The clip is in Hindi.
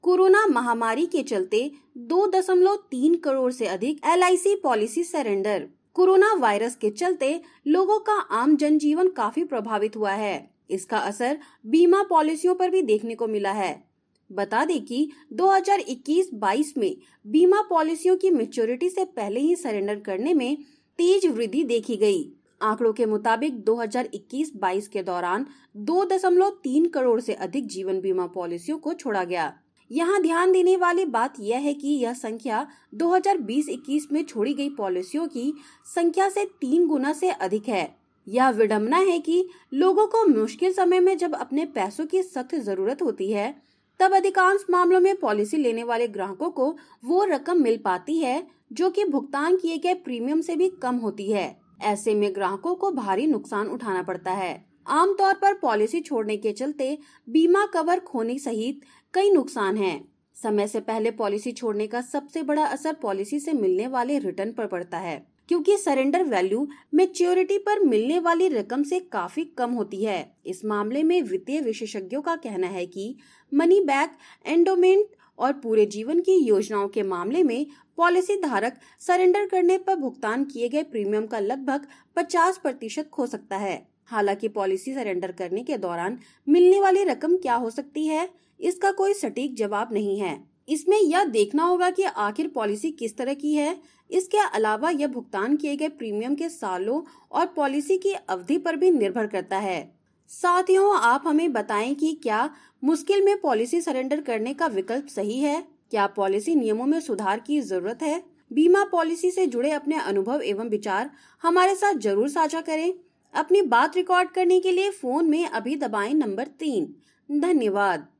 कोरोना महामारी के चलते 2.3 करोड़ से अधिक LIC policy surrender. Corona virus के चलते लोगों का आम जनजीवन काफी प्रभावित हुआ है। इसका असर बीमा पॉलिसियों पर भी देखने को मिला है। बता दें कि 2021-22 में बीमा पॉलिसियों की मैच्योरिटी से पहले ही सरेंडर करने में तेज वृद्धि देखी गई। आंकड़ों के मुताबिक 2021-22 के दौरान 2.3 करोड़ से अधिक जीवन बीमा पॉलिसियों को छोड़ा गया। यहाँ ध्यान देने वाली बात यह है कि यह संख्या 2020-21 में छोड़ी गई पॉलिसियों की संख्या से 3 गुना से अधिक है। यह विडंबना है कि लोगों को मुश्किल समय में जब अपने पैसों की सख्त जरूरत होती है, तब अधिकांश मामलों में पॉलिसी लेने वाले ग्राहकों को वो रकम मिल पाती है जो कि भुगतान किए गए प्रीमियम से भी कम होती है। ऐसे में ग्राहकों को भारी नुकसान उठाना पड़ता है। आमतौर पर पॉलिसी छोड़ने के चलते बीमा कवर खोने सहित कई नुकसान हैं। समय से पहले पॉलिसी छोड़ने का सबसे बड़ा असर पॉलिसी से मिलने वाले रिटर्न पर पड़ता है, क्योंकि सरेंडर वैल्यू मैच्योरिटी पर मिलने वाली रकम से काफी कम होती है। इस मामले में वित्तीय विशेषज्ञों का कहना है कि मनी बैक, एंडोमेंट और पूरे जीवन की योजनाओं के मामले में पॉलिसी धारक सरेंडर करने पर भुगतान किए गए प्रीमियम का लगभग 50% खो सकता है। हालांकि पॉलिसी सरेंडर करने के दौरान मिलने वाली रकम क्या हो सकती है, इसका कोई सटीक जवाब नहीं है। इसमें यह देखना होगा कि आखिर पॉलिसी किस तरह की है। इसके अलावा यह भुगतान किए गए प्रीमियम के सालों और पॉलिसी की अवधि पर भी निर्भर करता है। साथियों, आप हमें बताएं कि क्या मुश्किल में पॉलिसी सरेंडर करने का विकल्प सही है? क्या पॉलिसी नियमों में सुधार की जरूरत है? बीमा पॉलिसी से जुड़े अपने अनुभव एवं विचार हमारे साथ जरूर साझा करें। अपनी बात रिकॉर्ड करने के लिए फोन में अभी दबाएं नंबर 3। धन्यवाद।